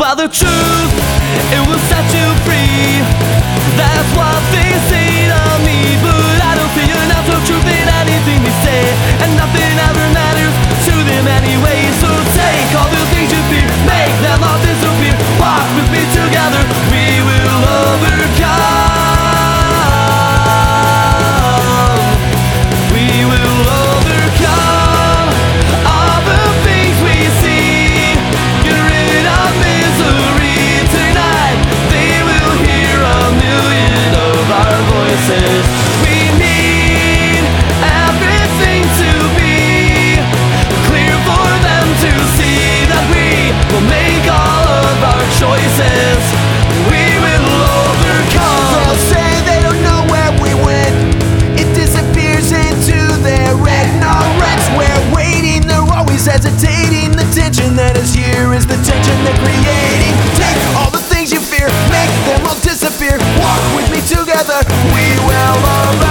While the truth, it will set you free. That's what they say to me, but I don't see enough of truth in anything they say, and nothing ever matters to them anyway. So take all the things you fear, make them all disappear. Walk with me together, we will overcome. We will overcome all the things we see. Get rid of misery tonight. They will hear a million of our voices. We need everything to be clear for them to see that we will make all of our choices. We will overcome. They'll say they don't know where we went. It disappears into their ignorance. We're waiting, they're always hesitating. The tension that is here is the tension they're creating. Take all the things you fear, make them all disappear. Walk with me together, we will overcome.